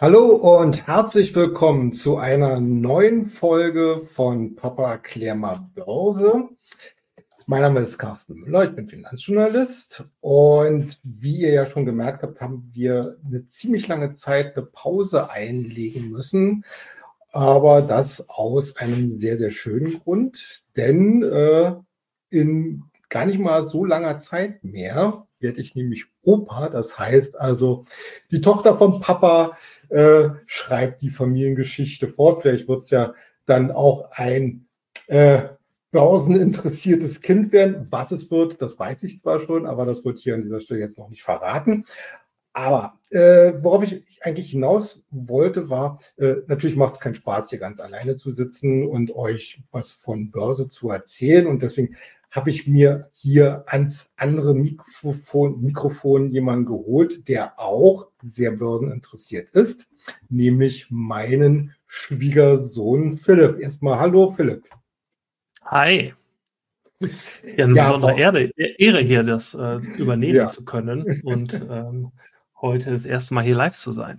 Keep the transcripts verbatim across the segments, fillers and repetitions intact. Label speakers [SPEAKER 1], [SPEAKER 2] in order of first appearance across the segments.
[SPEAKER 1] Hallo und herzlich willkommen zu einer neuen Folge von Papa erklär mal Börse. Mein Name ist Carsten Müller, ich bin Finanzjournalist und wie ihr ja schon gemerkt habt, haben wir eine ziemlich lange Zeit eine Pause einlegen müssen, aber das aus einem sehr, sehr schönen Grund, denn äh, in gar nicht mal so langer Zeit mehr werde ich nämlich Opa, das heißt also die Tochter von Papa äh, schreibt die Familiengeschichte fort. Vielleicht wird es ja dann auch ein äh, börseninteressiertes Kind werden. Was es wird, das weiß ich zwar schon, aber das wird hier an dieser Stelle jetzt noch nicht verraten. Aber äh, worauf ich eigentlich hinaus wollte, war, äh, natürlich macht es keinen Spaß, hier ganz alleine zu sitzen und euch was von Börse zu erzählen. Und deswegen habe ich mir hier ans andere Mikrofon, Mikrofon jemanden geholt, der auch sehr börseninteressiert ist, nämlich meinen Schwiegersohn Philipp. Erstmal hallo Philipp.
[SPEAKER 2] Hi. Ja, eine
[SPEAKER 1] Ja,
[SPEAKER 2] besondere
[SPEAKER 1] aber-
[SPEAKER 2] Ehre, Ehre hier, das äh, übernehmen
[SPEAKER 1] Ja.
[SPEAKER 2] zu können und ähm, heute das erste Mal hier live zu sein.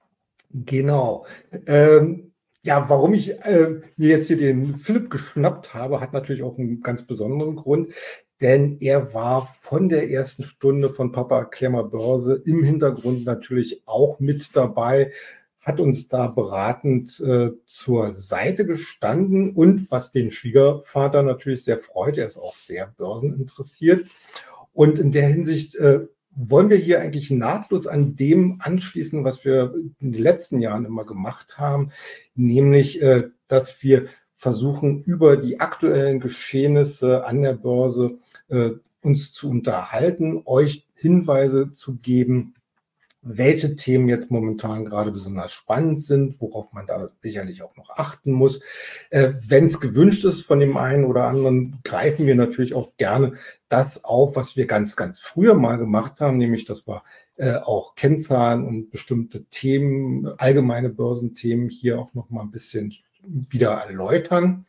[SPEAKER 1] Genau. Ähm, ja, warum ich äh, mir jetzt hier den Philipp geschnappt habe, hat natürlich auch einen ganz besonderen Grund, denn er war von der ersten Stunde von Papa erklär mal Börse im Hintergrund natürlich auch mit dabei, hat uns da beratend äh, zur Seite gestanden und was den Schwiegervater natürlich sehr freut, er ist auch sehr börseninteressiert. Und in der Hinsicht äh, wollen wir hier eigentlich nahtlos an dem anschließen, was wir in den letzten Jahren immer gemacht haben, nämlich, äh, dass wir versuchen, über die aktuellen Geschehnisse an der Börse äh, uns zu unterhalten, euch Hinweise zu geben, welche Themen jetzt momentan gerade besonders spannend sind, worauf man da sicherlich auch noch achten muss. Äh, Wenn es gewünscht ist von dem einen oder anderen, greifen wir natürlich auch gerne das auf, was wir ganz, ganz früher mal gemacht haben, nämlich dass wir äh, auch Kennzahlen und bestimmte Themen, allgemeine Börsenthemen hier auch noch mal ein bisschen wieder erläutern.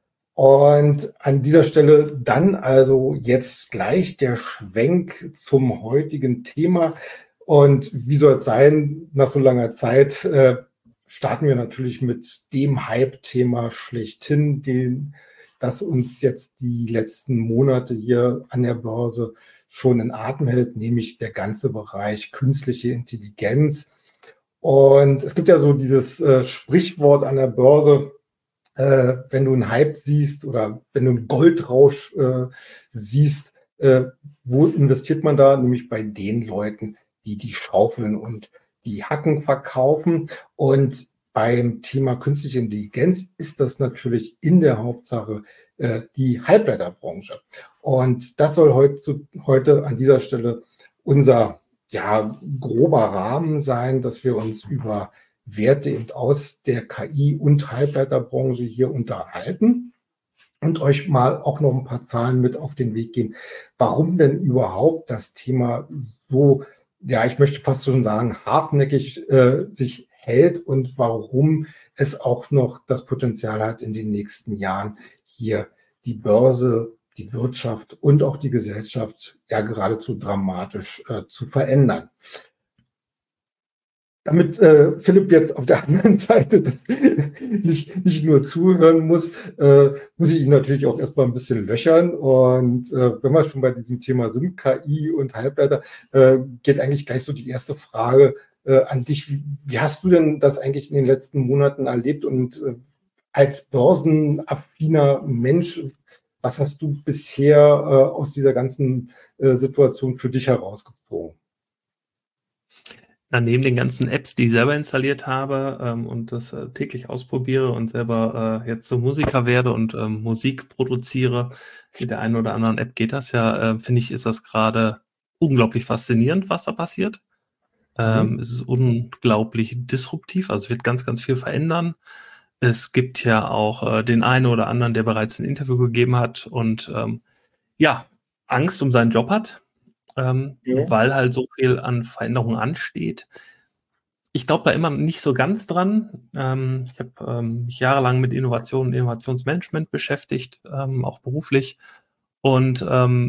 [SPEAKER 1] Und an dieser Stelle dann also jetzt gleich der Schwenk zum heutigen Thema. Und wie soll es sein, nach so langer Zeit äh, starten wir natürlich mit dem Hype-Thema schlechthin, den, das uns jetzt die letzten Monate hier an der Börse schon in Atem hält, nämlich der ganze Bereich künstliche Intelligenz. Und es gibt ja so dieses äh, Sprichwort an der Börse, äh, wenn du einen Hype siehst oder wenn du einen Goldrausch äh, siehst, äh, wo investiert man da? Nämlich bei den Leuten, die die Schaufeln und die Hacken verkaufen. Und beim Thema künstliche Intelligenz ist das natürlich in der Hauptsache äh, die Halbleiterbranche. Und das soll heute, heute an dieser Stelle unser ja, grober Rahmen sein, dass wir uns über Werte eben aus der K I- und Halbleiterbranche hier unterhalten und euch mal auch noch ein paar Zahlen mit auf den Weg geben, warum denn überhaupt das Thema so, ja, ich möchte fast schon sagen, hartnäckig äh, sich hält und warum es auch noch das Potenzial hat, in den nächsten Jahren hier die Börse, die Wirtschaft und auch die Gesellschaft ja geradezu dramatisch äh, zu verändern. Damit äh, Philipp jetzt auf der anderen Seite nicht, nicht nur zuhören muss, äh, muss ich ihn natürlich auch erstmal ein bisschen löchern. Und äh, wenn wir schon bei diesem Thema sind, K I und Halbleiter, äh, geht eigentlich gleich so die erste Frage äh, an dich. Wie, wie hast du denn das eigentlich in den letzten Monaten erlebt? Und äh, als börsenaffiner Mensch, was hast du bisher äh, aus dieser ganzen äh, Situation für dich herausgezogen?
[SPEAKER 2] Na, neben den ganzen Apps, die ich selber installiert habe ähm, und das äh, täglich ausprobiere und selber äh, jetzt so Musiker werde und ähm, Musik produziere, mit der einen oder anderen App geht das ja, äh, finde ich, ist das gerade unglaublich faszinierend, was da passiert. Ähm,
[SPEAKER 1] Mhm.
[SPEAKER 2] es ist unglaublich disruptiv, also es wird ganz, ganz viel verändern. Es gibt ja auch äh, den einen oder anderen, der bereits ein Interview gegeben hat und ähm, ja, Angst um seinen Job hat, ähm,
[SPEAKER 1] Ja.
[SPEAKER 2] weil halt so viel an Veränderungen ansteht. Ich glaube da immer nicht so ganz dran. Ähm, ich habe ähm, mich jahrelang mit Innovation und Innovationsmanagement beschäftigt, ähm, auch beruflich. Und ähm,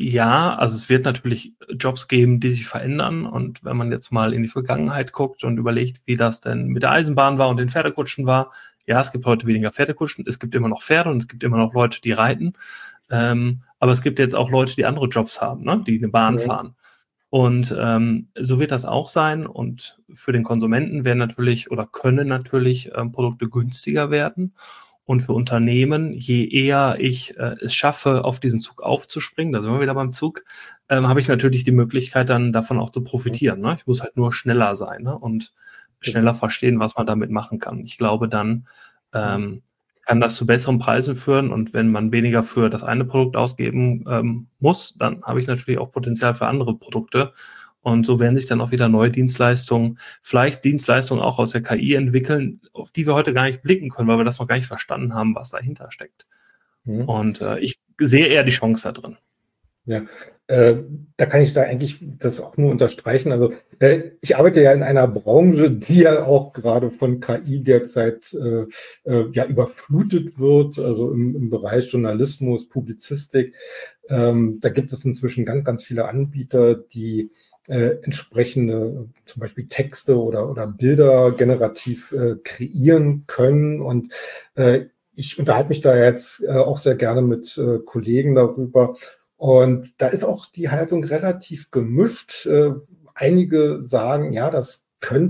[SPEAKER 2] Ja, also es wird natürlich Jobs geben, die sich verändern. Und wenn man jetzt mal in die Vergangenheit guckt und überlegt, wie das denn mit der Eisenbahn war und den Pferdekutschen war, ja, es gibt heute weniger Pferdekutschen, es gibt immer noch Pferde und es gibt immer noch Leute, die reiten. Ähm, aber es gibt jetzt auch Leute, die andere Jobs haben, ne? Die eine Bahn
[SPEAKER 1] Mhm.
[SPEAKER 2] fahren. Und ähm, so wird das auch sein. Und für den Konsumenten werden natürlich oder können natürlich ähm, Produkte günstiger werden. Und für Unternehmen, je eher ich äh, es schaffe, auf diesen Zug aufzuspringen, da sind wir wieder beim Zug, ähm, habe ich natürlich die Möglichkeit, dann davon auch zu profitieren. Ne? Ich muss halt nur schneller sein, ne? Und schneller
[SPEAKER 1] Genau.
[SPEAKER 2] verstehen, was man damit machen kann. Ich glaube, dann
[SPEAKER 1] Mhm.
[SPEAKER 2] ähm, kann das zu besseren Preisen führen. Und wenn man weniger für das eine Produkt ausgeben ähm, muss, dann habe ich natürlich auch Potenzial für andere Produkte. Und so werden sich dann auch wieder neue Dienstleistungen, vielleicht Dienstleistungen auch aus der K I entwickeln, auf die wir heute gar nicht blicken können, weil wir das noch gar nicht verstanden haben, was dahinter steckt.
[SPEAKER 1] Mhm.
[SPEAKER 2] Und äh, ich sehe eher die Chance da drin.
[SPEAKER 1] Ja, äh, da kann ich da eigentlich das auch nur unterstreichen. Also äh, ich arbeite ja in einer Branche, die ja auch gerade von K I derzeit äh, äh, ja überflutet wird, also im, im Bereich Journalismus, Publizistik. Ähm, da gibt es inzwischen ganz, ganz viele Anbieter, die äh, entsprechende zum Beispiel Texte oder, oder Bilder generativ äh, kreieren können. Und äh, ich unterhalte mich da jetzt äh, auch sehr gerne mit äh, Kollegen darüber. Und da ist auch die Haltung relativ gemischt. Äh, einige sagen, ja, das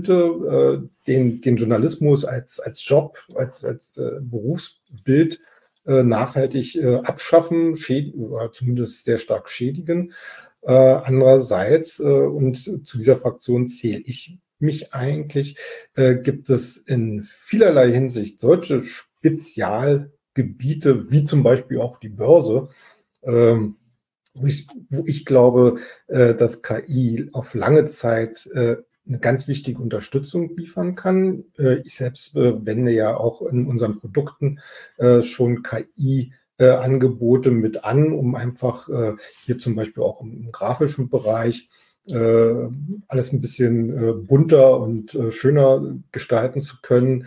[SPEAKER 1] könnte äh, den, den Journalismus als, als Job, als, als äh, Berufsbild äh, nachhaltig äh, abschaffen, schädigen oder zumindest sehr stark schädigen. Äh, andererseits, äh, und zu dieser Fraktion zähle ich mich eigentlich, äh, gibt es in vielerlei Hinsicht solche Spezialgebiete, wie zum Beispiel auch die Börse, ähm, wo ich, wo ich glaube, äh, dass K I auf lange Zeit äh, eine ganz wichtige Unterstützung liefern kann. Äh, ich selbst äh, wende ja auch in unseren Produkten äh, schon K I-Angebote äh, mit an, um einfach äh, hier zum Beispiel auch im, im grafischen Bereich äh, alles ein bisschen äh, bunter und äh, schöner gestalten zu können.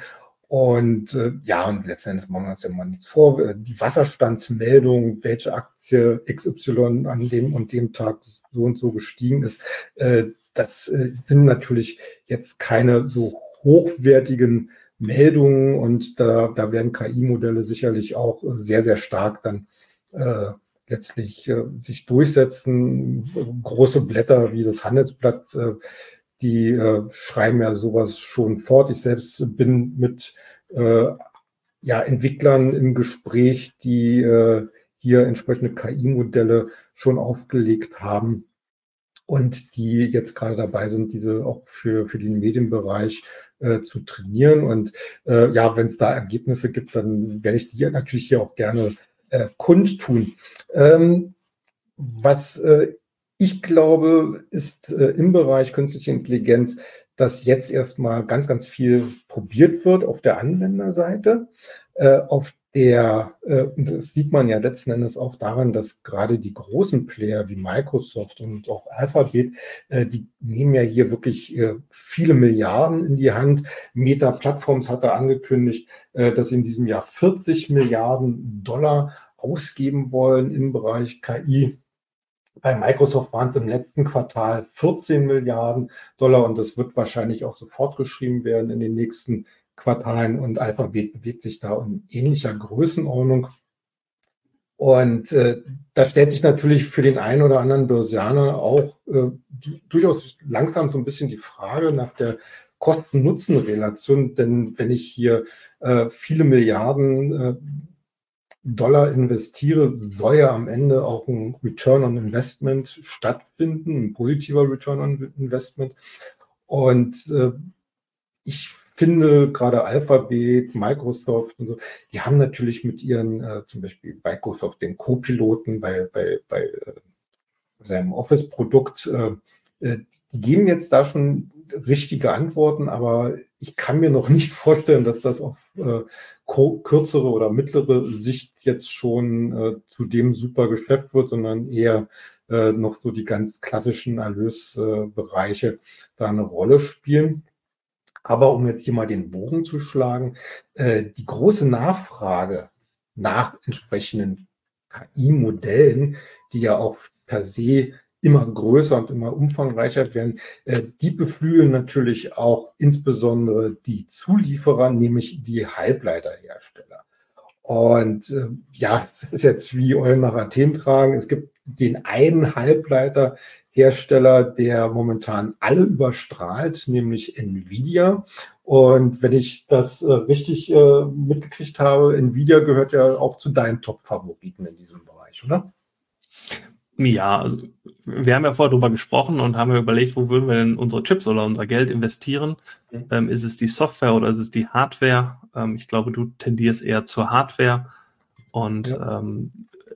[SPEAKER 1] Und äh, ja, und letzten Endes machen wir uns ja mal nichts vor. Äh, Die Wasserstandsmeldung, welche Aktie X Y an dem und dem Tag so und so gestiegen ist, äh, das äh, sind natürlich jetzt keine so hochwertigen Meldungen und da, da werden K I-Modelle sicherlich auch sehr, sehr stark dann äh, letztlich äh, sich durchsetzen. Große Blätter wie das Handelsblatt, äh, die äh, schreiben ja sowas schon fort. Ich selbst bin mit äh, ja, Entwicklern im Gespräch, die äh, hier entsprechende K I-Modelle schon aufgelegt haben und die jetzt gerade dabei sind, diese auch für, für den Medienbereich äh, zu trainieren. Und äh, ja, wenn es da Ergebnisse gibt, dann werde ich die natürlich hier auch gerne äh, kundtun. Ähm, was äh, ich glaube, ist äh, im Bereich künstliche Intelligenz, dass jetzt erstmal ganz, ganz viel probiert wird auf der Anwenderseite. Äh, auf der, äh, und das sieht man ja letzten Endes auch daran, dass gerade die großen Player wie Microsoft und auch Alphabet, äh, die nehmen ja hier wirklich äh, viele Milliarden in die Hand. Meta Platforms hat da angekündigt, äh, dass sie in diesem Jahr vierzig Milliarden Dollar ausgeben wollen im Bereich K I. Bei Microsoft waren es im letzten Quartal vierzehn Milliarden Dollar und das wird wahrscheinlich auch so fortgeschrieben werden in den nächsten Quartalen und Alphabet bewegt sich da in ähnlicher Größenordnung. Und äh, da stellt sich natürlich für den einen oder anderen Börsianer auch äh, die, durchaus langsam so ein bisschen die Frage nach der Kosten-Nutzen-Relation, denn wenn ich hier äh, viele Milliarden äh, Dollar investiere, soll ja am Ende auch ein Return on Investment stattfinden, ein positiver Return on Investment. Und äh, ich finde gerade Alphabet, Microsoft und so, die haben natürlich mit ihren, äh, zum Beispiel Microsoft, den Co-Piloten bei, bei, bei äh, seinem Office-Produkt, äh, äh, die geben jetzt da schon richtige Antworten, aber ich kann mir noch nicht vorstellen, dass das auf äh, kürzere oder mittlere Sicht jetzt schon äh, zu dem super Geschäft wird, sondern eher äh, noch so die ganz klassischen Erlösbereiche äh, da eine Rolle spielen. Aber um jetzt hier mal den Bogen zu schlagen, äh, die große Nachfrage nach entsprechenden K I-Modellen, die ja auch per se immer größer und immer umfangreicher werden, äh, die beflügeln natürlich auch insbesondere die Zulieferer, nämlich die Halbleiterhersteller. Und äh, ja, es ist jetzt wie Eulen nach Athen tragen. Es gibt den einen Halbleiterhersteller, der momentan alle überstrahlt, nämlich Nvidia. Und wenn ich das äh, richtig äh, mitgekriegt habe, Nvidia gehört ja auch zu deinen Top-Favoriten in diesem Bereich, oder?
[SPEAKER 2] Ja, also wir haben ja vorher drüber gesprochen und haben ja überlegt, wo würden wir denn unsere Chips oder unser Geld investieren?
[SPEAKER 1] Mhm.
[SPEAKER 2] Ähm, ist es die Software oder ist es die Hardware? Ähm, ich glaube, du tendierst eher zur Hardware. Und
[SPEAKER 1] Ja.
[SPEAKER 2] ähm,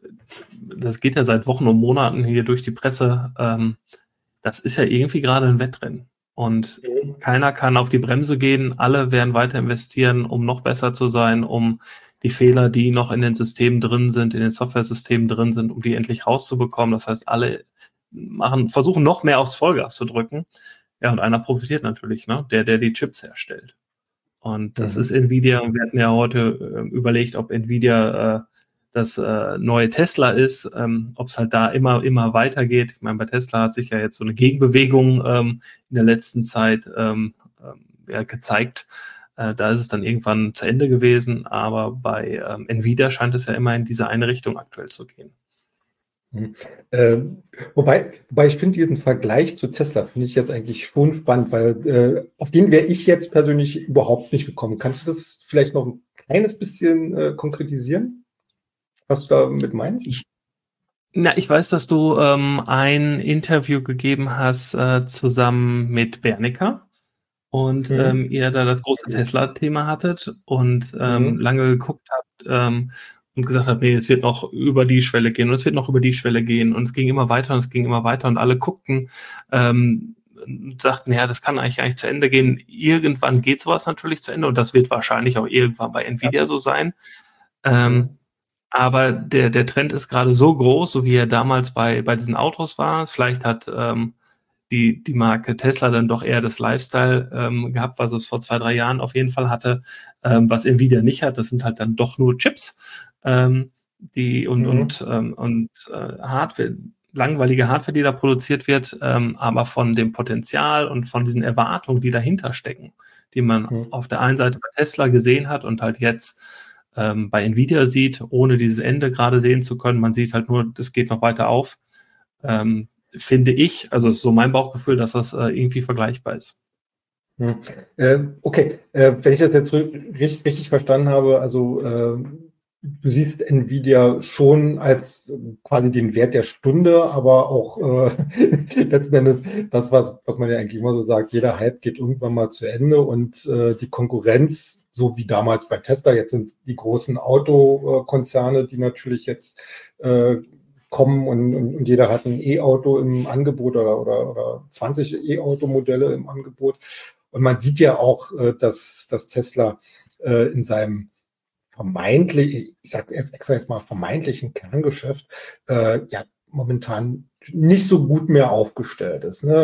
[SPEAKER 2] das geht ja seit Wochen und Monaten hier durch die Presse. Ähm, das ist ja irgendwie gerade ein Wettrennen. Und
[SPEAKER 1] Mhm.
[SPEAKER 2] keiner kann auf die Bremse gehen. Alle werden weiter investieren, um noch besser zu sein, um die Fehler, die noch in den Systemen drin sind, in den Software-Systemen drin sind, um die endlich rauszubekommen. Das heißt, alle machen, versuchen noch mehr aufs Vollgas zu drücken. Ja, und einer profitiert natürlich, ne? Der, der die Chips herstellt. Und das ist
[SPEAKER 1] Mhm.
[SPEAKER 2] Nvidia. Und wir hatten ja heute äh, überlegt, ob Nvidia äh, das äh, neue Tesla ist, ähm, ob es halt da immer, immer weitergeht. Ich meine, bei Tesla hat sich ja jetzt so eine Gegenbewegung ähm, in der letzten Zeit ähm, ähm, ja, gezeigt. Äh, da ist es dann irgendwann zu Ende gewesen, aber bei ähm, Nvidia scheint es ja immer in diese eine Richtung aktuell zu gehen.
[SPEAKER 1] Mhm. Ähm, wobei, wobei ich finde diesen Vergleich zu Tesla finde ich jetzt eigentlich schon spannend, weil äh, auf den wäre ich jetzt persönlich überhaupt nicht gekommen. Kannst du das vielleicht noch ein kleines bisschen äh, konkretisieren, was du damit meinst?
[SPEAKER 2] Ich, na, ich weiß, dass du ähm, ein Interview gegeben hast äh, zusammen mit Bernika und
[SPEAKER 1] Mhm.
[SPEAKER 2] ähm, ihr da das große Tesla-Thema hattet und ähm,
[SPEAKER 1] Mhm.
[SPEAKER 2] lange geguckt habt ähm, und gesagt habt, nee, es wird noch über die Schwelle gehen und es wird noch über die Schwelle gehen und es ging immer weiter und es ging immer weiter und alle guckten ähm, und sagten, ja, das kann eigentlich gar nicht zu Ende gehen. Irgendwann geht sowas natürlich zu Ende und das wird wahrscheinlich auch irgendwann bei Nvidia so sein. Ähm,
[SPEAKER 1] Mhm.
[SPEAKER 2] aber der, der Trend ist gerade so groß, so wie er damals bei, bei diesen Autos war. Vielleicht hat ähm, die, die Marke Tesla dann doch eher das Lifestyle ähm, gehabt, was es vor zwei, drei Jahren auf jeden Fall hatte, ähm, was Nvidia nicht hat. Das sind halt dann doch nur Chips ähm, die und,
[SPEAKER 1] Mhm.
[SPEAKER 2] und, ähm, und äh, Hardware, langweilige Hardware, die da produziert wird, ähm, aber von dem Potenzial und von diesen Erwartungen, die dahinter stecken, die man
[SPEAKER 1] Mhm.
[SPEAKER 2] auf der einen Seite bei Tesla gesehen hat und halt jetzt ähm, bei Nvidia sieht, ohne dieses Ende gerade sehen zu können. Man sieht halt nur, das geht noch weiter auf. Ähm, finde ich, also ist so mein Bauchgefühl, dass das äh, irgendwie vergleichbar ist.
[SPEAKER 1] Mhm. Äh, okay, äh, wenn ich das jetzt richtig, richtig verstanden habe, also äh, du siehst Nvidia schon als quasi den Wert der Stunde, aber auch äh, letzten Endes das, was, was man ja eigentlich immer so sagt, jeder Hype geht irgendwann mal zu Ende und äh, die Konkurrenz, so wie damals bei Tesla, jetzt sind die großen Autokonzerne, die natürlich jetzt äh, kommen und, und, und jeder hat ein E-Auto im Angebot oder, oder, oder zwanzig E-Auto-Modelle im Angebot. Und man sieht ja auch, äh, dass, dass Tesla äh, in seinem vermeintlich, ich sage extra jetzt mal vermeintlichen Kerngeschäft, äh, ja momentan nicht so gut mehr aufgestellt ist. Ne?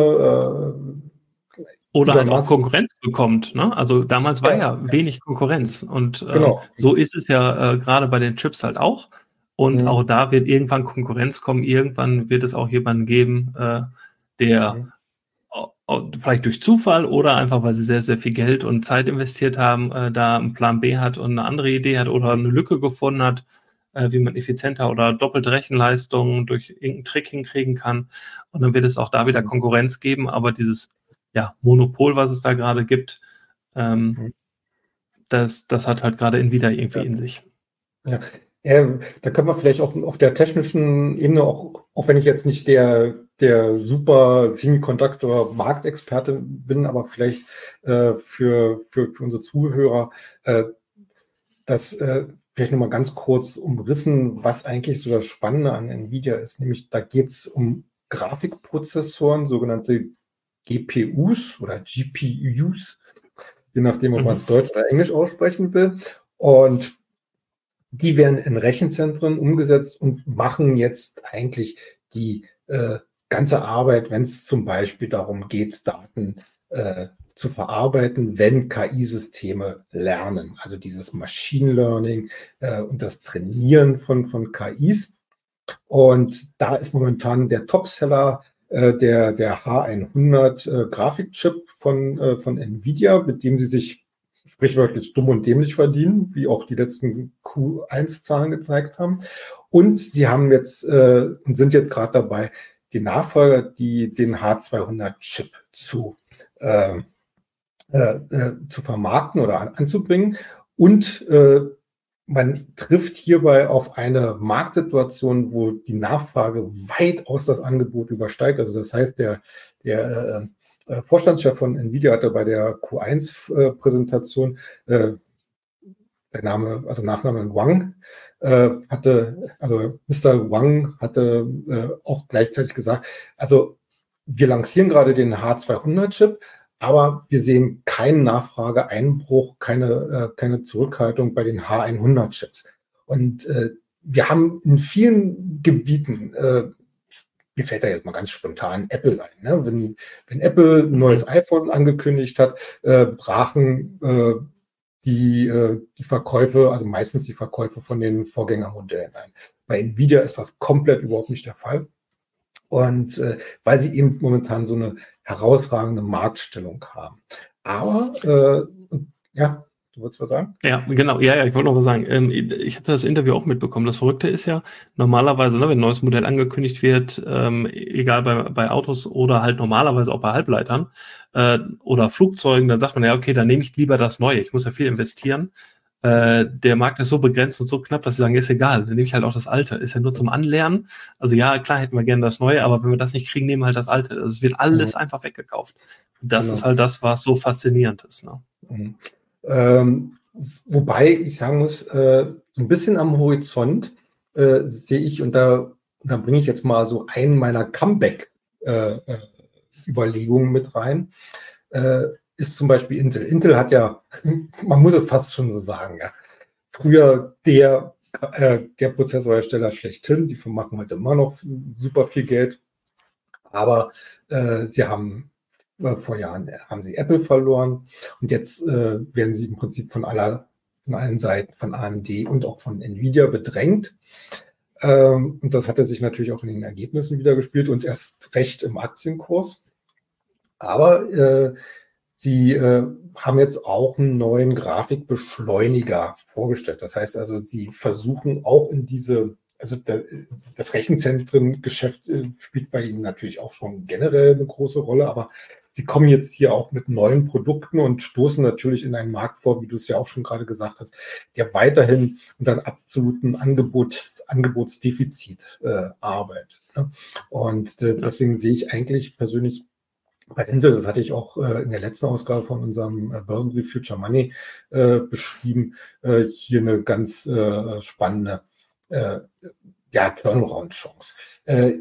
[SPEAKER 1] Äh,
[SPEAKER 2] Oder
[SPEAKER 1] Elon
[SPEAKER 2] halt auch
[SPEAKER 1] Musk,
[SPEAKER 2] Konkurrenz bekommt, ne? Also damals war
[SPEAKER 1] ja,
[SPEAKER 2] ja wenig Konkurrenz und ähm,
[SPEAKER 1] genau.
[SPEAKER 2] so ist es ja äh, gerade bei den Chips halt auch. Und auch
[SPEAKER 1] Mhm.
[SPEAKER 2] da wird irgendwann Konkurrenz kommen. Irgendwann wird es auch jemanden geben, äh, der
[SPEAKER 1] Mhm.
[SPEAKER 2] au- au- vielleicht durch Zufall oder einfach, weil sie sehr, sehr viel Geld und Zeit investiert haben, äh, da einen Plan B hat und eine andere Idee hat oder eine Lücke gefunden hat, äh, wie man effizienter oder doppelte Rechenleistung durch irgendeinen Trick hinkriegen kann. Und dann wird es auch da wieder
[SPEAKER 1] Mhm.
[SPEAKER 2] Konkurrenz geben, aber dieses ja, Monopol, was es da gerade gibt, ähm,
[SPEAKER 1] Mhm.
[SPEAKER 2] das, das hat halt gerade Nvidia irgendwie
[SPEAKER 1] Ja.
[SPEAKER 2] in sich.
[SPEAKER 1] Ja, ähm, da können wir vielleicht auch auf der technischen Ebene, auch, auch wenn ich jetzt nicht der, der super Semiconductor-Marktexperte bin, aber vielleicht äh, für, für, für unsere Zuhörer, äh, das äh, vielleicht nochmal ganz kurz umrissen, was eigentlich so das Spannende an Nvidia ist. Nämlich da geht es um Grafikprozessoren, sogenannte G P Us oder G P Us, je nachdem, ob man
[SPEAKER 2] Mhm.
[SPEAKER 1] es Deutsch oder Englisch aussprechen will. Und die werden in Rechenzentren umgesetzt und machen jetzt eigentlich die äh, ganze Arbeit, wenn es zum Beispiel darum geht, Daten äh, zu verarbeiten, wenn K I-Systeme lernen. Also dieses Machine Learning äh, und das Trainieren von, von K Is. Und da ist momentan der Topseller äh, der, der H hundert äh, Grafikchip von, äh, von NVIDIA, mit dem sie sich sprichwörtlich dumm und dämlich verdienen, wie auch die letzten Q eins Zahlen gezeigt haben. Und sie haben jetzt äh, und sind jetzt gerade dabei, die Nachfolger, die den H zweihundert Chip zu, äh, äh, zu vermarkten oder an, anzubringen. Und äh, man trifft hierbei auf eine Marktsituation, wo die Nachfrage weitaus das Angebot übersteigt. Also das heißt, der, der äh, Vorstandschef von NVIDIA hatte bei der Q eins Präsentation, äh, der Name, also Nachname Wang, äh, hatte, also Mister Wang hatte äh, auch gleichzeitig gesagt, also wir lancieren gerade den H zweihundert Chip, aber wir sehen keinen Nachfrageeinbruch, keine, äh, keine Zurückhaltung bei den H hundert Chips. Und äh, wir haben in vielen Gebieten, äh, mir fällt da jetzt mal ganz spontan Apple ein. Ne? Wenn, wenn Apple ein neues iPhone angekündigt hat, äh, brachen äh, die, äh, die Verkäufe, also meistens die Verkäufe von den Vorgängermodellen ein. Bei Nvidia ist das komplett überhaupt nicht der Fall. Und äh, weil sie eben momentan so eine herausragende Marktstellung haben. Aber, äh, ja, du wolltest was sagen?
[SPEAKER 2] Ja, genau. Ja, ja, ich wollte noch was sagen. Ähm, ich hatte das Interview auch mitbekommen. Das Verrückte ist ja, normalerweise, ne, wenn ein neues Modell angekündigt wird, ähm, egal bei, bei Autos oder halt normalerweise auch bei Halbleitern äh, oder Flugzeugen, dann sagt man ja, okay, dann nehme ich lieber das Neue. Ich muss ja viel investieren. Äh, der Markt ist so begrenzt und so knapp, dass sie sagen, ist egal, dann nehme ich halt auch das Alte. Ist ja nur zum Anlernen. Also ja, klar hätten wir gerne das Neue, aber wenn wir das nicht kriegen, nehmen wir halt das Alte. Also es wird alles mhm. einfach weggekauft. Und das genau. ist halt das, was so faszinierend ist. Ne?
[SPEAKER 1] Mhm. Ähm, wobei ich sagen muss, äh, ein bisschen am Horizont äh, sehe ich, und da, da bringe ich jetzt mal so einen meiner Comeback-Überlegungen äh, mit rein, äh, ist zum Beispiel Intel. Intel hat ja, man muss es fast schon so sagen, ja, früher der, äh, der Prozessorhersteller schlechthin, die machen heute immer noch super viel Geld, aber äh, sie haben vor Jahren haben sie Apple verloren und jetzt äh, werden sie im Prinzip von aller, von allen Seiten, von A M D und auch von Nvidia bedrängt. Ähm, und das hatte sich natürlich auch in den Ergebnissen widergespielt und erst recht im Aktienkurs. Aber äh, sie äh, haben jetzt auch einen neuen Grafikbeschleuniger vorgestellt. Das heißt also, sie versuchen auch in diese Also das Rechenzentrengeschäft spielt bei Ihnen natürlich auch schon generell eine große Rolle, aber Sie kommen jetzt hier auch mit neuen Produkten und stoßen natürlich in einen Markt vor, wie du es ja auch schon gerade gesagt hast, der weiterhin unter einem absoluten Angebot, Angebotsdefizit äh, arbeitet. Ne? Und äh, deswegen sehe ich eigentlich persönlich bei Intel, das hatte ich auch äh, in der letzten Ausgabe von unserem äh, Börsenbrief Future Money äh, beschrieben, äh, hier eine ganz äh, spannende Äh, ja, Turnaround-Chance. Äh,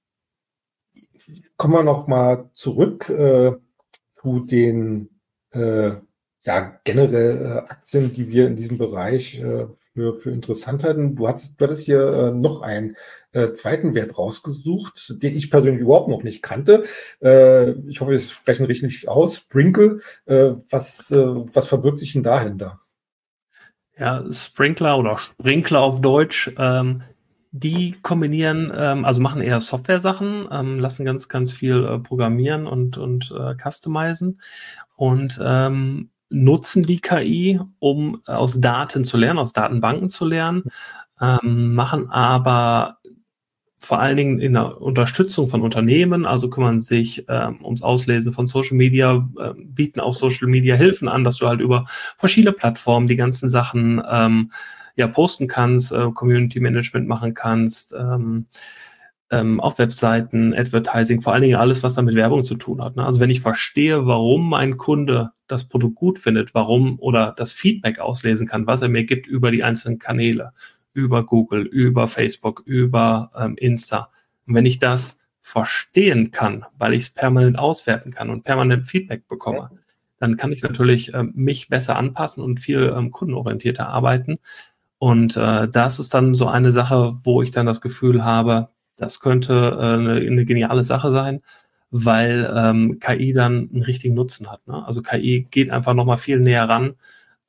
[SPEAKER 1] kommen wir noch mal zurück äh, zu den äh, ja, generell äh, Aktien, die wir in diesem Bereich äh, für, für interessant halten. Du hattest, du hattest hier äh, noch einen äh, zweiten Wert rausgesucht, den ich persönlich überhaupt noch nicht kannte. Äh, ich hoffe, wir sprechen richtig aus. Sprinkle. Äh, was, äh, was verbirgt sich denn dahinter?
[SPEAKER 2] Ja, Sprinkler oder Sprinkler auf Deutsch, ähm, die kombinieren, ähm, also machen eher Software-Sachen, ähm, lassen ganz, ganz viel äh, programmieren und, und äh, customizen und ähm, nutzen die K I, um aus Daten zu lernen, aus Datenbanken zu lernen, ähm, machen aber vor allen Dingen in der Unterstützung von Unternehmen, also kümmern sich ähm, ums Auslesen von Social Media, äh, bieten auch Social Media Hilfen an, dass du halt über verschiedene Plattformen die ganzen Sachen ähm, ja posten kannst, äh, Community Management machen kannst, ähm, ähm, auf Webseiten, Advertising, vor allen Dingen alles, was da mit Werbung zu tun hat. Ne? Also wenn ich verstehe, warum ein Kunde das Produkt gut findet, warum oder das Feedback auslesen kann, was er mir gibt über die einzelnen Kanäle, über Google, über Facebook, über ähm, Insta. Und wenn ich das verstehen kann, weil ich es permanent auswerten kann und permanent Feedback bekomme, dann kann ich natürlich ähm, mich besser anpassen und viel ähm, kundenorientierter arbeiten. Und äh, das ist dann so eine Sache, wo ich dann das Gefühl habe, das könnte äh, eine, eine geniale Sache sein, weil ähm, K I dann einen richtigen Nutzen hat. Ne? Also K I geht einfach nochmal viel näher ran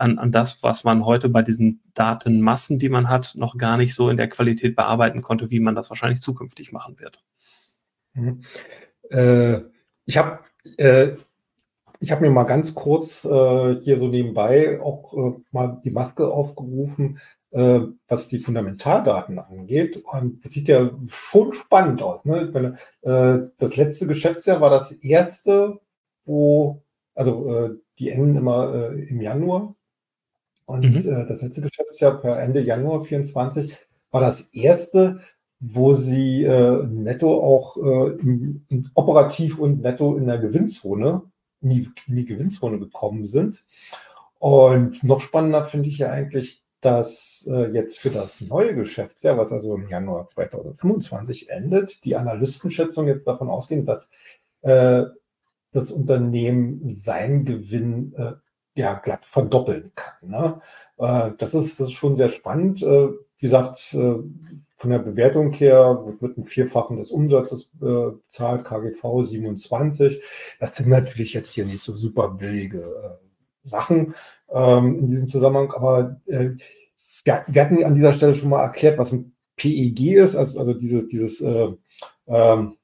[SPEAKER 2] an, an das, was man heute bei diesen Datenmassen, die man hat, noch gar nicht so in der Qualität bearbeiten konnte, wie man das wahrscheinlich zukünftig machen wird.
[SPEAKER 1] Mhm. Äh, ich habe äh, ich hab mir mal ganz kurz äh, hier so nebenbei auch äh, mal die Maske aufgerufen, äh, was die Fundamentaldaten angeht. Und das sieht ja schon spannend aus. Ne? Ich meine, äh, das letzte Geschäftsjahr war das erste, wo, also äh, die enden immer äh, im Januar. Und
[SPEAKER 2] Mhm.
[SPEAKER 1] äh, das letzte Geschäftsjahr per Ende Januar vierundzwanzig war das erste, wo sie äh, netto auch äh, im, im operativ und netto in der Gewinnzone, in die, in die Gewinnzone gekommen sind. Und noch spannender finde ich ja eigentlich, dass äh, jetzt für das neue Geschäftsjahr, was also im Januar zweitausendfünfundzwanzig endet, die Analystenschätzung jetzt davon ausgehen, dass äh, das Unternehmen seinen Gewinn äh, ja glatt verdoppeln kann. Ne? Äh, das ist, das ist schon sehr spannend. Äh, wie gesagt, äh, von der Bewertung her wird mit einem Vierfachen des Umsatzes äh, bezahlt, K G V siebenundzwanzig. Das sind natürlich jetzt hier nicht so super billige äh, Sachen ähm, in diesem Zusammenhang, aber äh, ja, wir hatten an dieser Stelle schon mal erklärt, was ein P E G ist, also, also dieses, dieses äh, ähm,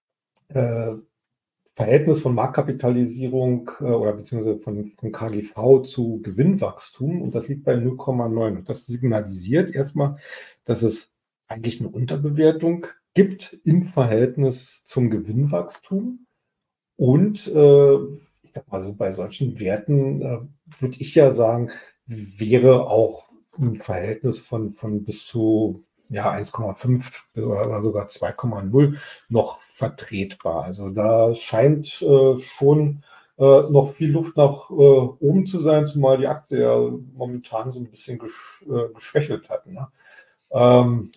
[SPEAKER 1] äh, Verhältnis von Marktkapitalisierung äh, oder beziehungsweise von, von K G V zu Gewinnwachstum, und das liegt bei null Komma neun. Und das signalisiert erstmal, dass es eigentlich eine Unterbewertung gibt im Verhältnis zum Gewinnwachstum. Und äh, ich sag mal so, bei solchen Werten äh, würde ich ja sagen, wäre auch ein Verhältnis von, von bis zu ja, eins Komma fünf oder sogar zwei Komma null noch vertretbar. Also da scheint äh, schon äh, noch viel Luft nach äh, oben zu sein, zumal die Aktie ja momentan so ein bisschen gesch äh, geschwächelt hat. Ne? Ähm,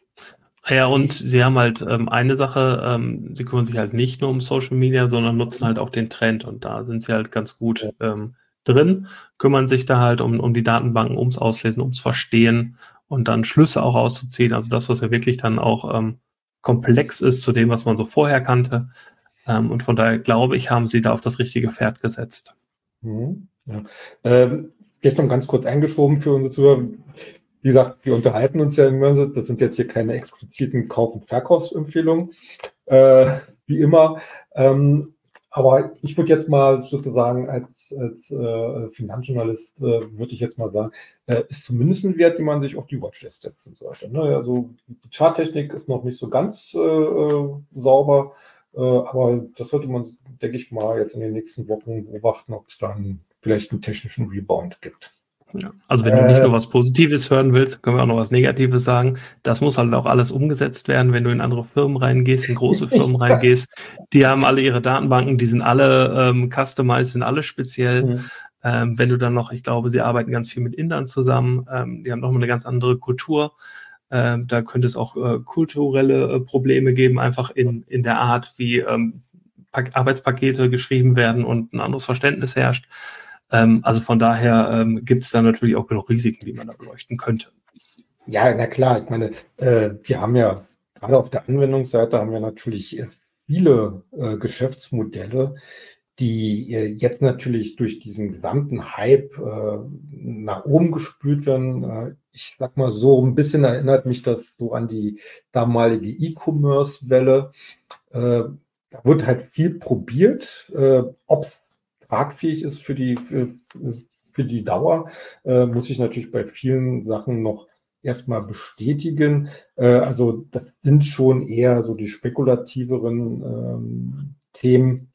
[SPEAKER 2] Ja, und
[SPEAKER 1] ich,
[SPEAKER 2] sie haben halt ähm, eine Sache, ähm, sie kümmern sich halt nicht nur um Social Media, sondern nutzen halt auch den Trend, und da sind sie halt ganz gut ähm, drin, kümmern sich da halt um, um die Datenbanken, ums Auslesen, ums Verstehen und dann Schlüsse auch auszuziehen. Also das, was ja wirklich dann auch ähm, komplex ist zu dem, was man so vorher kannte. Ähm, und von daher glaube ich, haben sie da auf das richtige Pferd gesetzt.
[SPEAKER 1] Mhm, ja. Ähm, jetzt noch ganz kurz eingeschoben für unsere Zuhörer. Wie gesagt, wir unterhalten uns ja immer, das sind jetzt hier keine expliziten Kauf- und Verkaufsempfehlungen, äh, wie immer. Ähm, aber ich würde jetzt mal sozusagen als, als äh, Finanzjournalist, äh, würde ich jetzt mal sagen, äh, ist zumindest ein Wert, den man sich auf die Watchlist setzen sollte. Ne? Also die Charttechnik ist noch nicht so ganz äh, äh, sauber, äh, aber das sollte man, denke ich mal, jetzt in den nächsten Wochen beobachten, ob es dann vielleicht einen technischen Rebound gibt.
[SPEAKER 2] Ja. Also wenn du nicht
[SPEAKER 1] Äh,
[SPEAKER 2] nur was Positives hören willst, können wir auch noch was Negatives sagen. Das muss halt auch alles umgesetzt werden, wenn du in andere Firmen reingehst, in große Firmen reingehst. Die haben alle ihre Datenbanken, die sind alle ähm, customized, sind alle speziell.
[SPEAKER 1] Mhm.
[SPEAKER 2] Ähm, wenn du dann noch, ich glaube, sie arbeiten ganz viel mit Indern zusammen, ähm, die haben nochmal eine ganz andere Kultur. Ähm, da könnte es auch äh, kulturelle äh, Probleme geben, einfach in, in der Art, wie ähm, Pak- Arbeitspakete geschrieben werden und ein anderes Verständnis herrscht. Ähm, also von daher ähm, gibt es da natürlich auch genug Risiken, die man da beleuchten könnte.
[SPEAKER 1] Ja, na klar, ich meine, äh, wir haben ja gerade auf der Anwendungsseite haben wir natürlich äh, viele äh, Geschäftsmodelle, die äh, jetzt natürlich durch diesen gesamten Hype äh, nach oben gespült werden. Äh, ich sag mal so, ein bisschen erinnert mich das so an die damalige E-Commerce-Welle. Äh, da wird halt viel probiert, äh, ob es tragfähig ist für die, für, für die Dauer, äh, muss ich natürlich bei vielen Sachen noch erstmal bestätigen. Äh, also das sind schon eher so die spekulativeren ähm, Themen.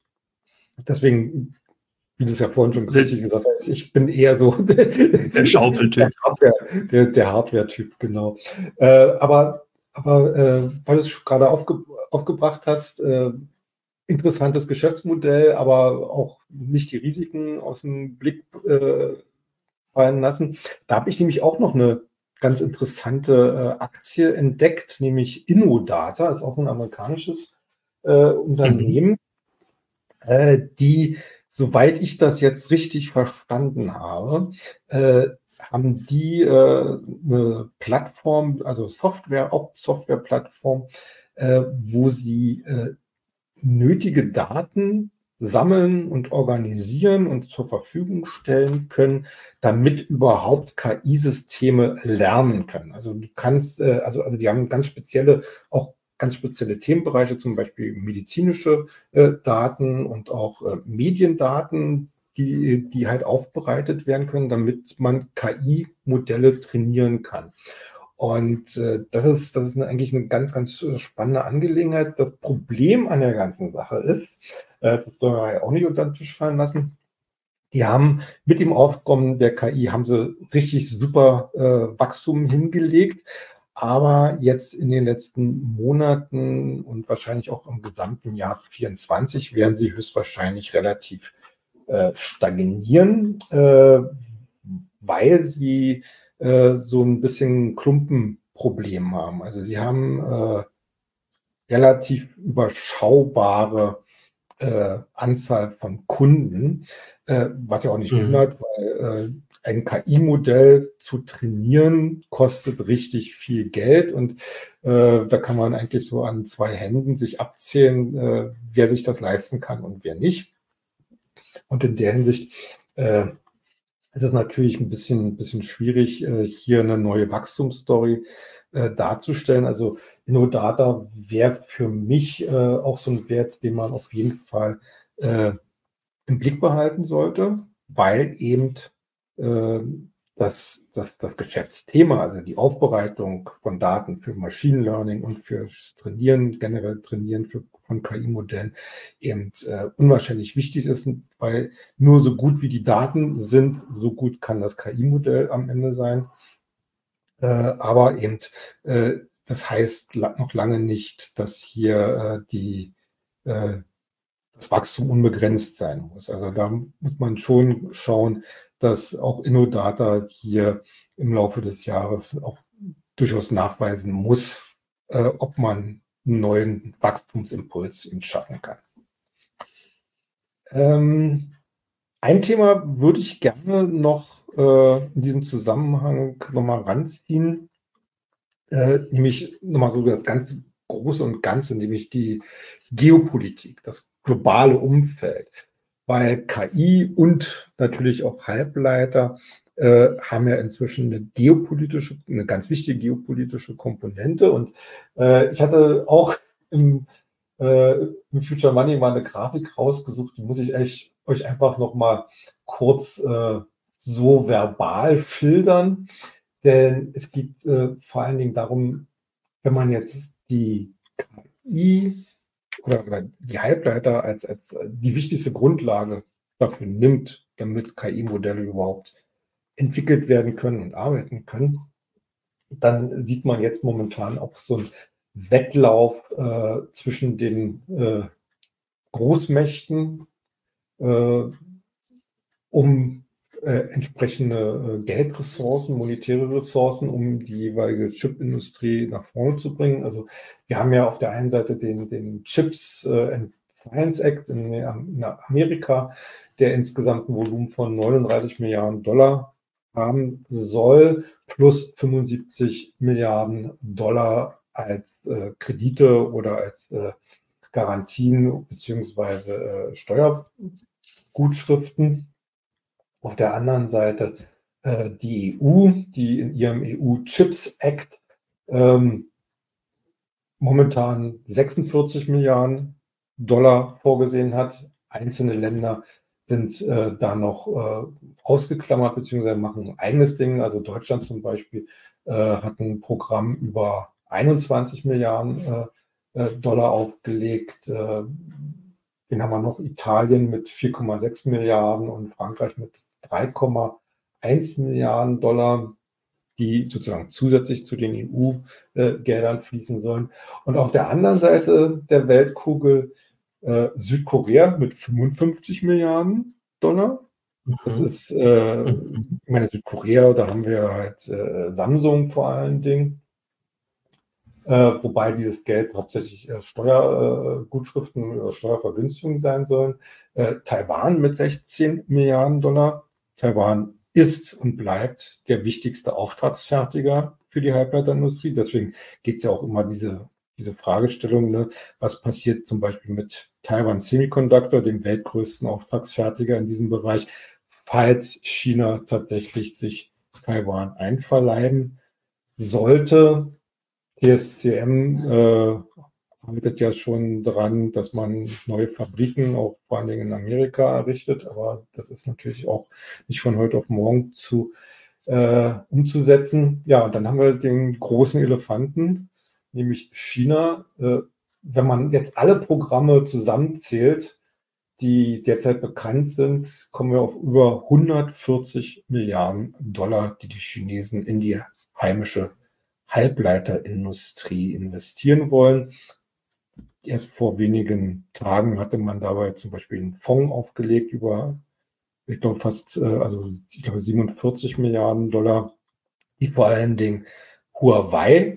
[SPEAKER 1] Deswegen, wie du es ja vorhin schon richtig gesagt hast, ich bin eher so
[SPEAKER 2] Der Schaufeltyp.
[SPEAKER 1] der Hardware, der, der Hardware-Typ, genau. Äh, aber aber äh, weil du es gerade aufge, aufgebracht hast, äh, interessantes Geschäftsmodell, aber auch nicht die Risiken aus dem Blick äh, fallen lassen. Da habe ich nämlich auch noch eine ganz interessante äh, Aktie entdeckt, nämlich InnoData, ist auch ein amerikanisches äh,
[SPEAKER 2] Mhm.
[SPEAKER 1] Unternehmen, äh, die, soweit ich das jetzt richtig verstanden habe, äh, haben die äh, eine Plattform, also Software, auch Softwareplattform, äh, wo sie äh, nötige Daten sammeln und organisieren und zur Verfügung stellen können, damit überhaupt K I-Systeme lernen können. Also du kannst, äh, also, also die haben ganz spezielle, auch ganz spezielle Themenbereiche, zum Beispiel medizinische äh, Daten und auch äh, Mediendaten, die, die halt aufbereitet werden können, damit man K I-Modelle trainieren kann. Und äh, das ist, das ist eine, eigentlich eine ganz, ganz äh, spannende Angelegenheit. Das Problem an der ganzen Sache ist, äh, das soll man ja auch nicht unter den Tisch fallen lassen, die haben mit dem Aufkommen der K I haben sie richtig super äh, Wachstum hingelegt. Aber jetzt in den letzten Monaten und wahrscheinlich auch im gesamten Jahr vierundzwanzig werden sie höchstwahrscheinlich relativ äh, stagnieren, äh, weil sie äh, so ein bisschen Klumpenproblem haben. Also sie haben äh, relativ überschaubare äh, Anzahl von Kunden, äh, was ja auch nicht
[SPEAKER 2] Mhm.
[SPEAKER 1] wundert, weil äh, ein K I-Modell zu trainieren kostet richtig viel Geld und äh, da kann man eigentlich so an zwei Händen sich abzählen, äh, wer sich das leisten kann und wer nicht. Und in der Hinsicht äh, ist es natürlich ein bisschen, bisschen schwierig, äh, hier eine neue Wachstumsstory äh, darzustellen. Also InnoData wäre für mich äh, auch so ein Wert, den man auf jeden Fall äh, im Blick behalten sollte, weil eben äh, das, das, das Geschäftsthema, also die Aufbereitung von Daten für Machine Learning und fürs Trainieren, generell Trainieren für, von K I-Modellen eben äh, unwahrscheinlich wichtig ist, weil nur so gut wie die Daten sind, so gut kann das K I-Modell am Ende sein. Äh, aber eben, äh, das heißt la- noch lange nicht, dass hier äh, die äh, das Wachstum unbegrenzt sein muss. Also da muss man schon schauen, dass auch InnoData hier im Laufe des Jahres auch durchaus nachweisen muss, äh, ob man einen neuen Wachstumsimpuls schaffen kann. Ähm, ein Thema würde ich gerne noch äh, in diesem Zusammenhang nochmal ranziehen, äh, nämlich nochmal so das ganz Große und Ganze, nämlich die Geopolitik, das globale Umfeld. Weil K I und natürlich auch Halbleiter äh, haben ja inzwischen eine geopolitische, eine ganz wichtige geopolitische Komponente. Und äh, ich hatte auch im, äh, im Future Money mal eine Grafik rausgesucht, die muss ich euch, euch einfach nochmal kurz äh, so verbal schildern. Denn es geht äh, vor allen Dingen darum, wenn man jetzt die K I oder, oder die Halbleiter als, als die wichtigste Grundlage dafür nimmt, damit K I-Modelle überhaupt entwickelt werden können und arbeiten können, dann sieht man jetzt momentan auch so einen Wettlauf äh, zwischen den äh, Großmächten äh, um äh, entsprechende äh, Geldressourcen, monetäre Ressourcen, um die jeweilige Chipindustrie nach vorne zu bringen. Also wir haben ja auf der einen Seite den, den Chips äh, and Science Act in, in Amerika, der insgesamt ein Volumen von neununddreißig Milliarden Dollar haben soll, plus fünfundsiebzig Milliarden Dollar als äh, Kredite oder als äh, Garantien beziehungsweise äh, Steuergutschriften. Auf der anderen Seite äh, die E U, die in ihrem E U-Chips Act ähm, momentan sechsundvierzig Milliarden Dollar vorgesehen hat. Einzelne Länder sind äh, da noch äh, ausgeklammert beziehungsweise machen ein eigenes Ding. Also Deutschland zum Beispiel äh, hat ein Programm über einundzwanzig Milliarden äh, äh, Dollar aufgelegt. Äh, den haben wir noch Italien mit vier Komma sechs Milliarden und Frankreich mit drei Komma eins Milliarden Dollar, die sozusagen zusätzlich zu den E U-Geldern fließen sollen. Und auf der anderen Seite der Weltkugel äh, Südkorea mit fünfundfünfzig Milliarden Dollar. Das
[SPEAKER 2] Mhm.
[SPEAKER 1] ist, äh,
[SPEAKER 2] Mhm.
[SPEAKER 1] ich meine, Südkorea, da haben wir halt äh, Samsung vor allen Dingen. Äh, wobei dieses Geld hauptsächlich äh, Steuergutschriften oder Steuervergünstigungen sein sollen. Äh, Taiwan mit sechzehn Milliarden Dollar. Taiwan ist und bleibt der wichtigste Auftragsfertiger für die Halbleiterindustrie. Deswegen geht es ja auch immer diese diese Fragestellung, ne, was passiert zum Beispiel mit Taiwan Semiconductor, dem weltgrößten Auftragsfertiger in diesem Bereich, falls China tatsächlich sich Taiwan einverleiben sollte. T S C M äh, arbeitet ja schon daran, dass man neue Fabriken auch vor allen Dingen in Amerika errichtet, aber das ist natürlich auch nicht von heute auf morgen zu äh, umzusetzen. Ja, und dann haben wir den großen Elefanten, nämlich China. Äh, wenn man jetzt alle Programme zusammenzählt, die derzeit bekannt sind, kommen wir auf über hundertvierzig Milliarden Dollar, die die Chinesen in die heimische Halbleiterindustrie investieren wollen. Erst vor wenigen Tagen hatte man dabei zum Beispiel einen Fonds aufgelegt über, ich glaube, fast, also ich glaube siebenundvierzig Milliarden Dollar, die vor allen Dingen Huawei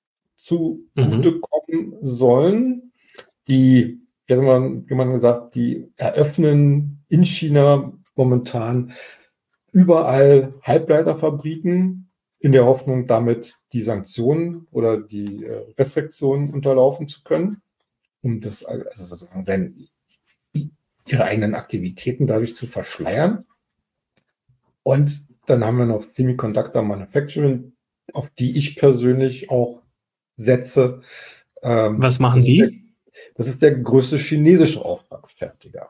[SPEAKER 1] zugutekommen mhm. sollen. Die, wie hat man, wie man gesagt, die eröffnen in China momentan überall Halbleiterfabriken in der Hoffnung, damit die Sanktionen oder die Restriktionen unterlaufen zu können, um das, also sozusagen sein, ihre eigenen Aktivitäten dadurch zu verschleiern. Und dann haben wir noch Semiconductor Manufacturing, auf die ich persönlich auch setze.
[SPEAKER 2] Was machen
[SPEAKER 1] das
[SPEAKER 2] die?
[SPEAKER 1] Der, das ist der größte chinesische Auftragsfertiger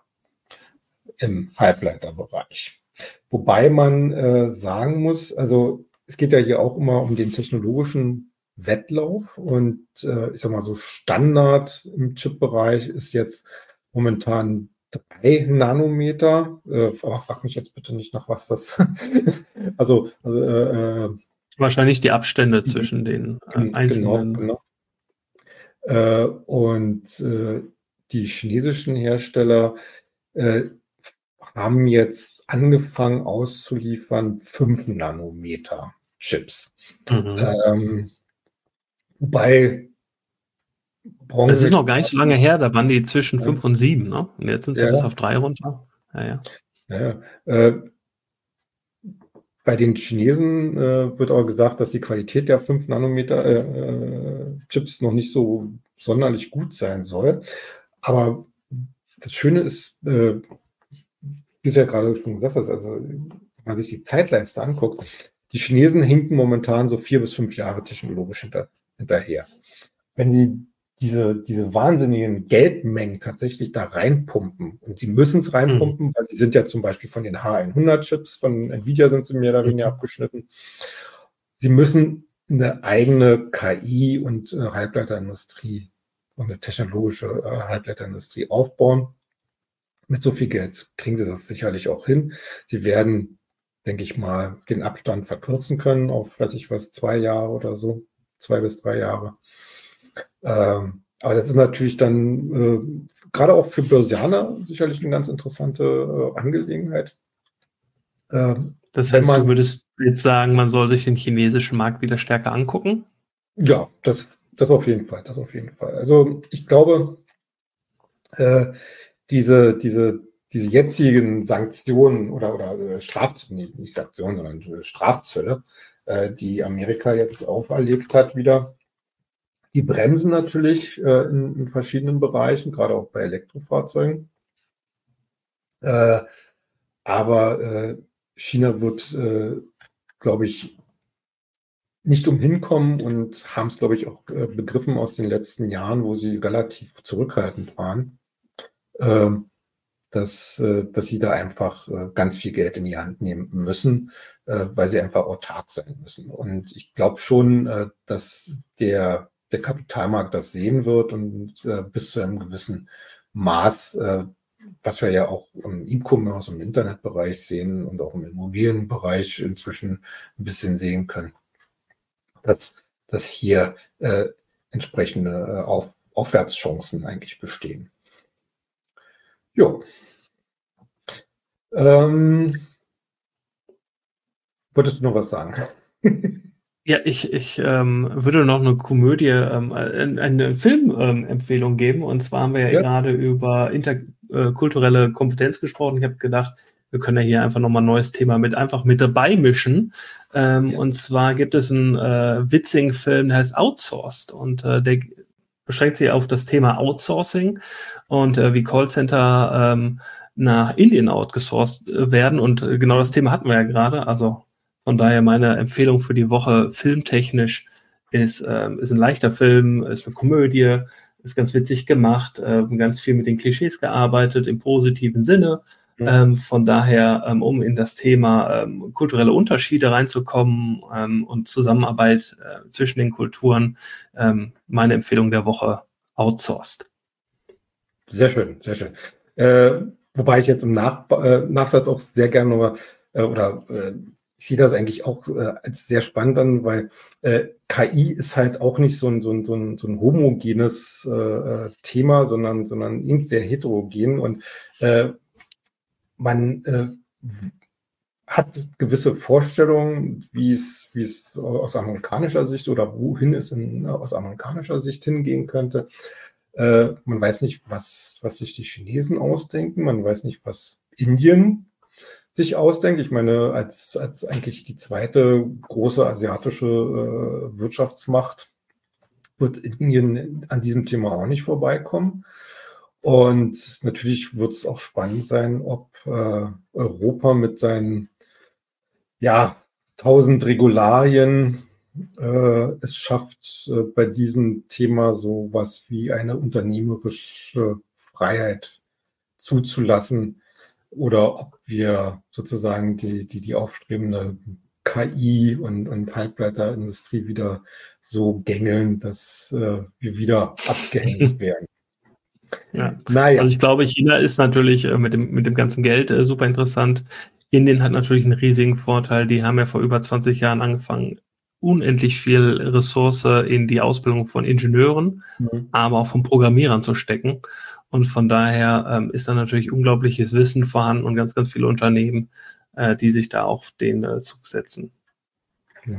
[SPEAKER 1] im Halbleiterbereich. Wobei man äh, sagen muss, also es geht ja hier auch immer um den technologischen Wettlauf und äh, ich sag mal so Standard im Chip-Bereich ist jetzt momentan drei Nanometer. Äh, aber frag mich jetzt bitte nicht nach was das. also äh,
[SPEAKER 2] wahrscheinlich die Abstände zwischen den äh, einzelnen.
[SPEAKER 1] Genau, genau. Äh, und äh, die chinesischen Hersteller äh, haben jetzt angefangen auszuliefern fünf Nanometer Chips. Mhm. Ähm, wobei
[SPEAKER 2] Branche das ist noch gar nicht so lange her, da waren die zwischen fünf ja. und sieben, ne? Und jetzt sind sie ja. bis auf drei runter. Ja, ja.
[SPEAKER 1] ja äh, bei den Chinesen äh, wird auch gesagt, dass die Qualität der fünf Nanometer äh, Chips noch nicht so sonderlich gut sein soll. Aber das Schöne ist, äh, wie du ja gerade schon gesagt hast, also wenn man sich die Zeitleiste anguckt, die Chinesen hinken momentan so vier bis fünf Jahre technologisch hinter, hinterher. Wenn sie diese, diese wahnsinnigen Geldmengen tatsächlich da reinpumpen, und sie müssen es reinpumpen, mhm. weil sie sind ja zum Beispiel von den H hundert Chips, von Nvidia sind sie mehr oder weniger mhm. abgeschnitten. Sie müssen eine eigene K I und äh, Halbleiterindustrie und eine technologische äh, Halbleiterindustrie aufbauen. Mit so viel Geld kriegen sie das sicherlich auch hin. Sie werden, denke ich mal, den Abstand verkürzen können auf, weiß ich was, zwei Jahre oder so, zwei bis drei Jahre. Ähm, aber das ist natürlich dann äh, gerade auch für Börsianer sicherlich eine ganz interessante äh, Angelegenheit.
[SPEAKER 2] Ähm, das heißt, man, du würdest jetzt sagen, man soll sich den chinesischen Markt wieder stärker angucken?
[SPEAKER 1] Ja, das, das auf jeden Fall, das auf jeden Fall. Also ich glaube, äh, diese, diese, diese jetzigen Sanktionen oder, oder Strafzölle, nicht Sanktionen, sondern Strafzölle, äh, die Amerika jetzt auferlegt hat wieder, die bremsen natürlich äh, in, in verschiedenen Bereichen, gerade auch bei Elektrofahrzeugen. Äh, aber äh, China wird, äh, glaube ich, nicht umhin kommen und haben es, glaube ich, auch äh, begriffen aus den letzten Jahren, wo sie relativ zurückhaltend waren, äh, dass, äh, dass sie da einfach äh, ganz viel Geld in die Hand nehmen müssen, äh, weil sie einfach autark sein müssen. Und ich glaube schon, äh, dass der der Kapitalmarkt das sehen wird und äh, bis zu einem gewissen Maß, äh, was wir ja auch im E-Commerce, im Internetbereich sehen und auch im Immobilienbereich inzwischen ein bisschen sehen können, dass, dass hier äh, entsprechende äh, Auf, Aufwärtschancen eigentlich bestehen. Jo. Ähm, wolltest du noch was sagen?
[SPEAKER 2] Ja, ich, ich ähm, würde noch eine Komödie, ähm, eine, eine Filmempfehlung ähm, geben. Und zwar haben wir ja, ja. gerade über interkulturelle Kompetenz gesprochen. Ich habe gedacht, wir können ja hier einfach nochmal ein neues Thema mit einfach mit dabei mischen. Ähm, ja. Und zwar gibt es einen äh, witzigen Film, der heißt Outsourced. Und äh, der beschränkt sich auf das Thema Outsourcing und äh, wie Callcenter ähm, nach Indien outgesourced äh, werden. Und äh, genau das Thema hatten wir ja gerade. Also von daher meine Empfehlung für die Woche filmtechnisch ist, ähm, ist ein leichter Film, ist eine Komödie, ist ganz witzig gemacht, äh, ganz viel mit den Klischees gearbeitet, im positiven Sinne. Ja. Ähm, von daher, ähm, um in das Thema ähm, kulturelle Unterschiede reinzukommen ähm, und Zusammenarbeit äh, zwischen den Kulturen, ähm, meine Empfehlung der Woche, Outsourced.
[SPEAKER 1] Sehr schön, sehr schön. Äh, wobei ich jetzt im Nach äh, Nachsatz auch sehr gerne nochmal, äh, oder äh, ich sehe das eigentlich auch äh, als sehr spannend an, weil äh, K I ist halt auch nicht so ein, so ein, so ein, so ein homogenes äh, Thema, sondern, sondern eben sehr heterogen und äh, man äh, hat gewisse Vorstellungen, wie es, wie es aus amerikanischer Sicht oder wohin es in, aus amerikanischer Sicht hingehen könnte. Äh, man weiß nicht, was, was sich die Chinesen ausdenken. Man weiß nicht, was Indien sich ausdenkt. Ich meine, als, als eigentlich die zweite große asiatische äh, Wirtschaftsmacht wird Indien an diesem Thema auch nicht vorbeikommen. Und natürlich wird es auch spannend sein, ob äh, Europa mit seinen ja, tausend Regularien äh, es schafft, äh, bei diesem Thema so was wie eine unternehmerische Freiheit zuzulassen oder ob wir sozusagen die, die, die aufstrebende K I und, und Halbleiterindustrie wieder so gängeln, dass äh, wir wieder abgehängt werden.
[SPEAKER 2] Ja. Naja. Also ich glaube, China ist natürlich äh, mit dem, mit dem ganzen Geld äh, super interessant. Indien hat natürlich einen riesigen Vorteil. Die haben ja vor über zwanzig Jahren angefangen, unendlich viel Ressource in die Ausbildung von Ingenieuren, mhm. aber auch von Programmierern zu stecken. Und von daher ähm, ist da natürlich unglaubliches Wissen vorhanden und ganz, ganz viele Unternehmen, äh, die sich da auf den äh, Zug setzen.
[SPEAKER 1] Ja.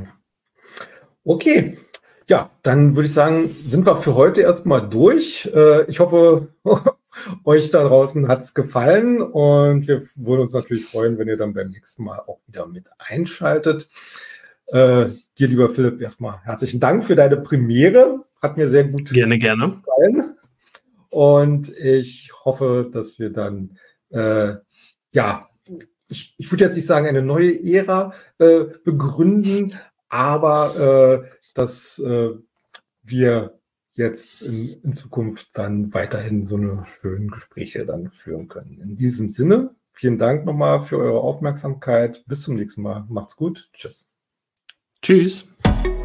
[SPEAKER 1] Okay. Ja, dann würde ich sagen, sind wir für heute erstmal durch. Äh, ich hoffe, euch da draußen hat es gefallen und wir würden uns natürlich freuen, wenn ihr dann beim nächsten Mal auch wieder mit einschaltet. Äh, dir, lieber Philipp, erstmal herzlichen Dank für deine Premiere. Hat mir sehr gut
[SPEAKER 2] gerne, gerne.
[SPEAKER 1] gefallen. Und ich hoffe, dass wir dann, äh, ja, ich, ich würde jetzt nicht sagen, eine neue Ära äh, begründen, aber äh, dass äh, wir jetzt in, in Zukunft dann weiterhin so eine schönen Gespräche dann führen können. In diesem Sinne, vielen Dank nochmal für eure Aufmerksamkeit. Bis zum nächsten Mal. Macht's gut. Tschüss.
[SPEAKER 2] Tschüss.